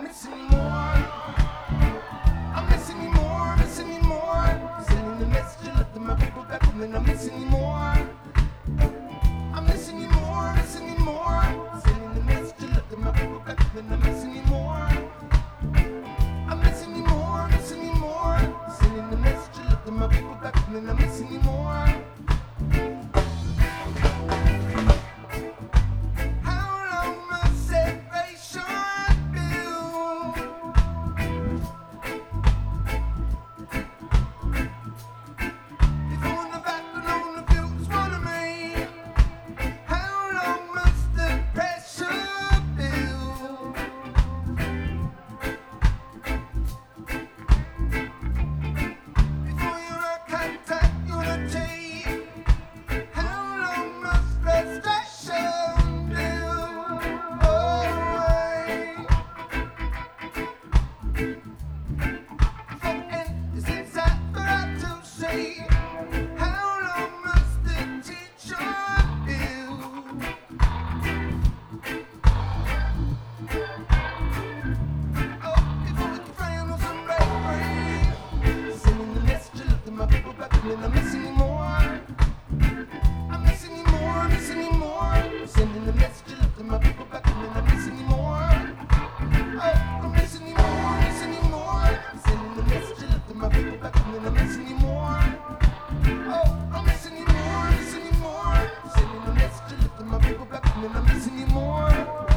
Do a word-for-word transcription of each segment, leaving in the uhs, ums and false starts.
missing you more. I'm missing you more, missing you more. Sending the message and lifting my people back home, and I'm missing you more. I'm missing you more, missing you more. Sending the message and lifting my people back home, and I'm missing you more. I'm missing you more, missing you more. Sending the message and lifting my people back home, and I'm missing you more. And I'm missing you more. I'm missing you more, missing you more. Sending the message, lifting my people back, and I'm missing you more. Oh, I'm missing you more, missing you more. Sending the message, lifting my people back, and I'm missing you more. Oh, I'm missing you more, missing you more. Sending the message, lifting my people back, and I'm missing you more.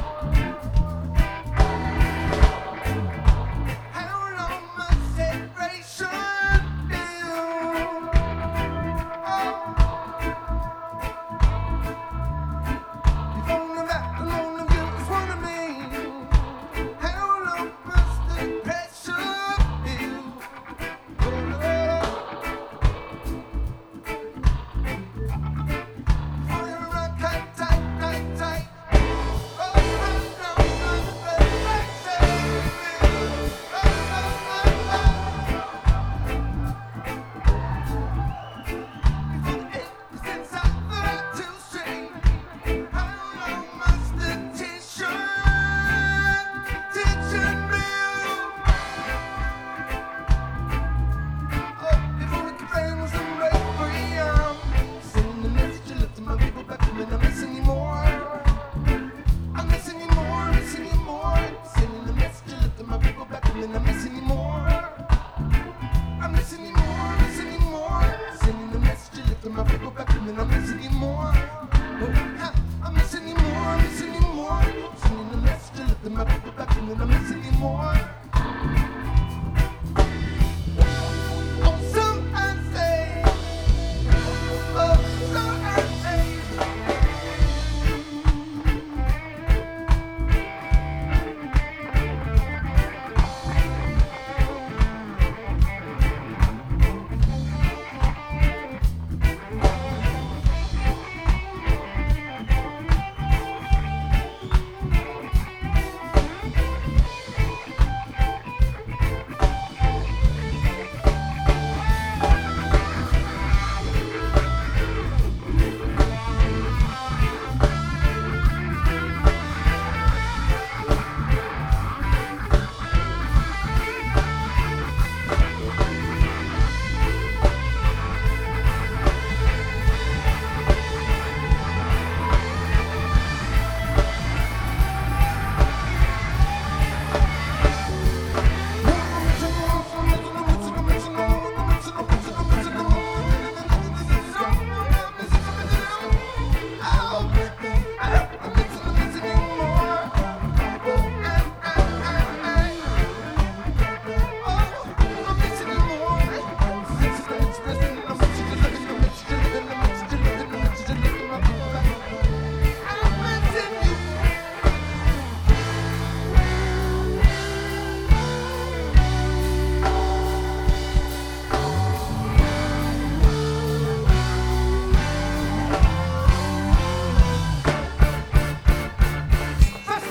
And I'm missing you more. I'm missing you more, missing you more. Sending the message, lifting my people back, and I'm missing you more. I'm missing you more, missing you more. Sending the message, lifting my people back, and I'm missing you more.